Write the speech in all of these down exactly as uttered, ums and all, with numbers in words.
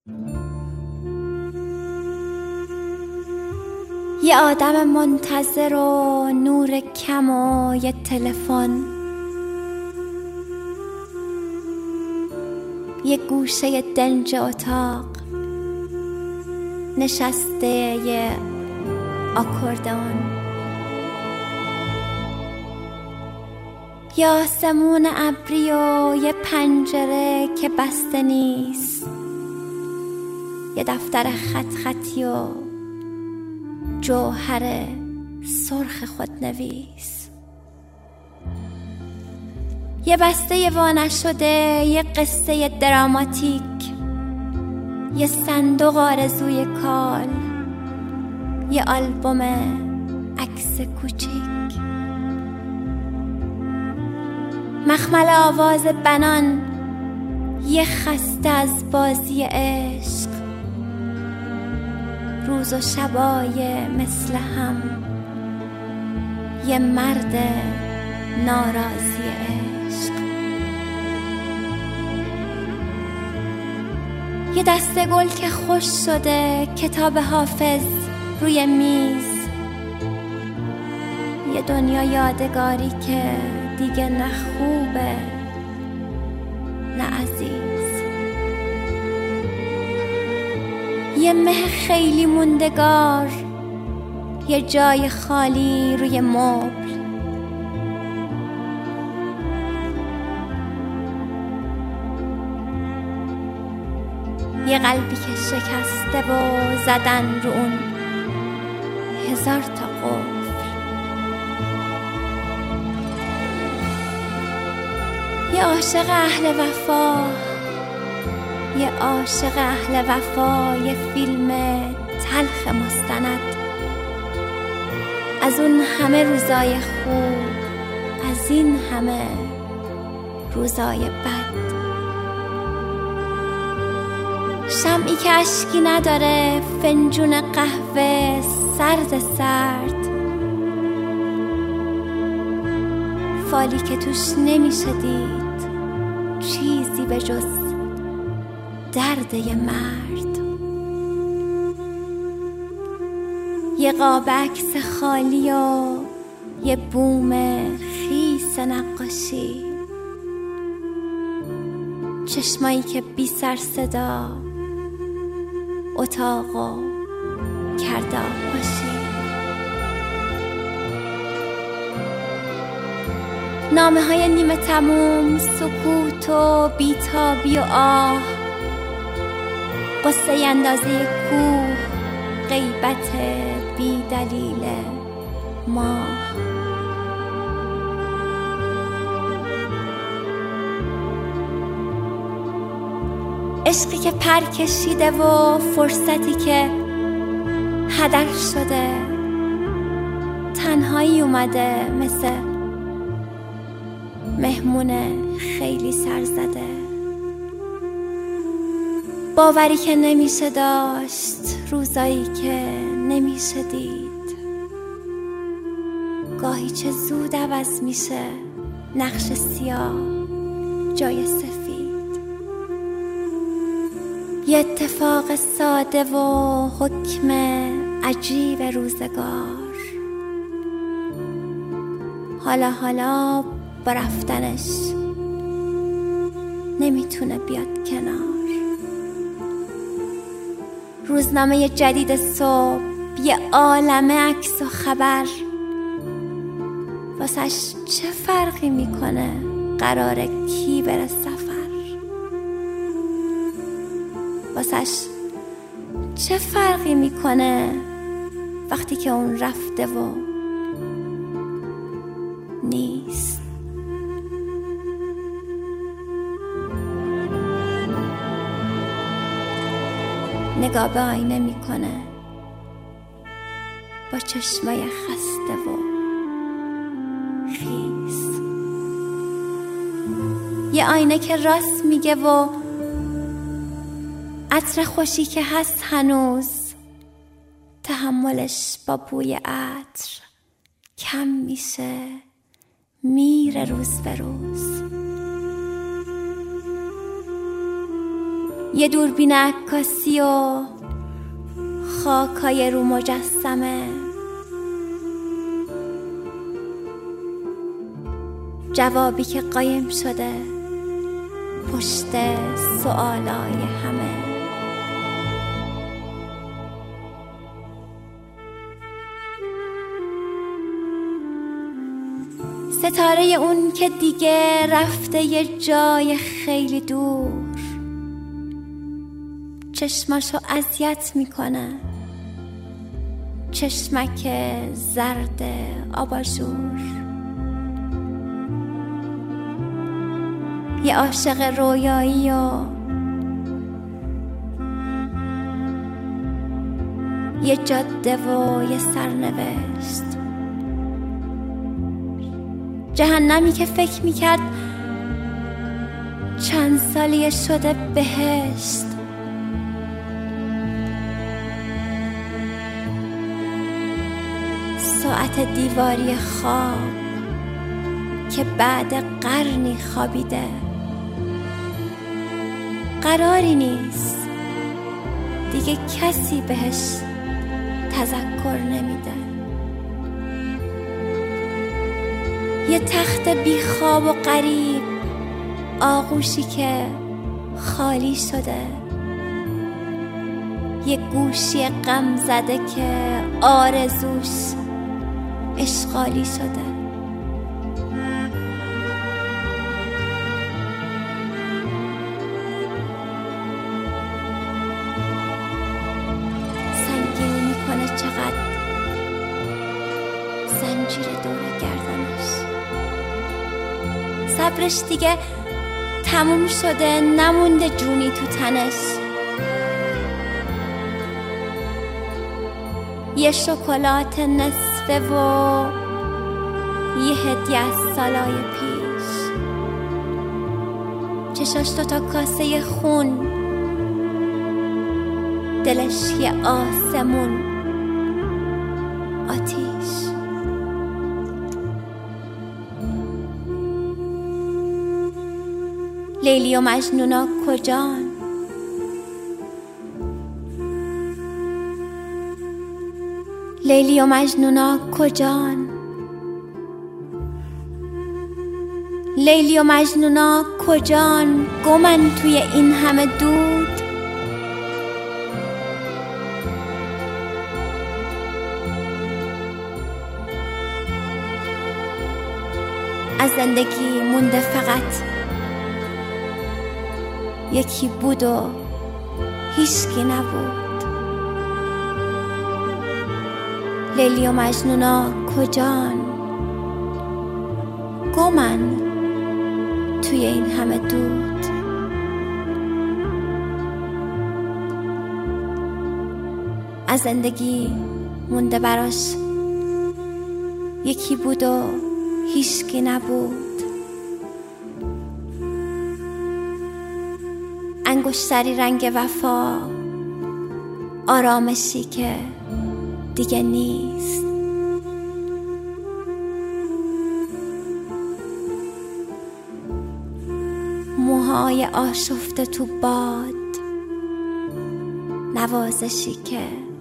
یه آدم منتظر و نور کم و یه تلفن، یه گوشه دنج اتاق نشسته یه آکوردئون، یه آسمون ابری و یه پنجره که بسته نیست، یه دفتر خط خطی و جوهر سرخ خودنویس، یه بسته وا نشده، یه قصه دراماتیک، یه صندوق آرزوی کال، یه آلبوم عکس کوچیک، مخمل آواز بنان، یه خسته از بازی عشق، روز و شبای مثل هم، یه مرد ناراضی عشق، یه دسته گل که خوش شده، کتاب حافظ روی میز، یه دنیا یادگاری که دیگه نه خوبه نه عزیز، یه مه خیلی موندگار، یه جای خالی روی مبل، یه قلبی که شکسته و زدن رو اون هزار تا قفل، یه عاشق اهل وفا، یه عاشق اهل وفا، یه فیلم تلخ مستند از اون همه روزای خوب، از این همه روزای بد، شمعی که اشکی نداره، فنجون قهوه سرد سرد، فالی که توش نمیشه دید چیزی به جز درد یه مرد، یه قاب عکس خالی و یه بوم خیس نقاشی، چشمایی که بی سر صدا اتاقو کرده آغوشی، نامه های نیمه تموم، سکوت و بیتابی و آه، قصه اندازه کوه، غیبت بی دلیل ماه، عشقی که پر کشیده و فرصتی که هدر شده، تنهایی اومده مثل مهمون خیلی سر زده، باوری که نمیشه داشت، روزایی که نمیشه دید، گاهی چه زود عوض میشه نقش سیاه جای سفید، یه اتفاق ساده و حکم عجیب روزگار، حالا حالا با رفتنش نمیتونه بیاد کنار، روزنامه جدید صبح، یه عالمه عکس و خبر، واسش چه فرقی میکنه قراره کی بره سفر، واسش چه فرقی میکنه وقتی که اون رفته و نیست. نگاه به آینه میکنه با چشمای خسته و خیس، یه آینه که راست میگه و عطر خوشی که هست هنوز، تحملش با بوی عطر کم میشه، میره روز به روز. یه دوربین عکاسی و خاکای رو مجسمه، جوابی که قایم شده پشت سوالای همه. ستاره اون که دیگه رفته یه جای خیلی دور، چشماشو اذیت میکنه، چشمک زرد آباژور. یه عاشق رویایی و یه جاده و یه سرنوشت، جهنمی که فکر میکرد چند سالیه شده بهشت. ساعت دیواری خواب که بعد قرنی خوابیده، قراری نیست دیگه، کسی بهش تذکر نمیده. یه تخت بی خواب و غریب، آغوشی که خالی شده، یه گوشی غم زده که آرزوش اشغالی شده. سنگینی میکنه چقدر زنجیر دور گردنش، صبرش دیگه تموم شده، نمونده جونی تو تنش. یه شکلات نصفه و یه هدیه از سالای پیش، چشاش دوتا کاسه خون، دلش یه آسمون آتیش. لیلی و مجنونا کجان؟ لیلی و مجنونا کجان؟ لیلی و مجنونا کجان؟ گمن توی این همه دود. از زندگی مونده فقط یکی بود و هیچکی نبود. لیلی و مجنونا کجان؟ گمن توی این همه دود. از زندگی مونده براش یکی بود و هیچکی نبود. انگشتری رنگ وفا، آرامشی که دیگه نیست. موهای آشفته تو باد، نوازشی که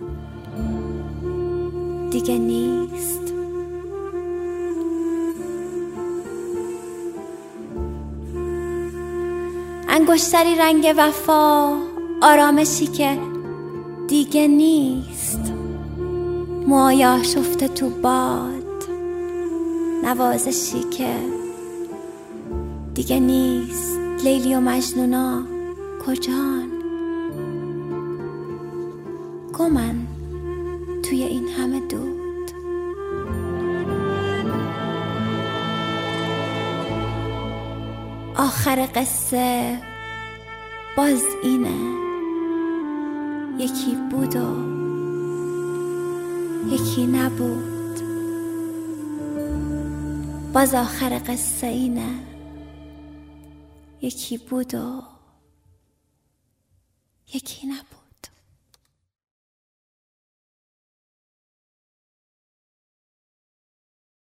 دیگه نیست. انگشتری رنگ وفا، آرامشی که دیگه نیست. موهای آشفته تو باد، نوازشی که دیگه نیست. لیلی و مجنونا کجان؟ گمن توی این همه دود. آخر قصه باز اینه، یکی بود و یکی نبود. باز آخر قصه اینه، یکی بود و یکی نبود.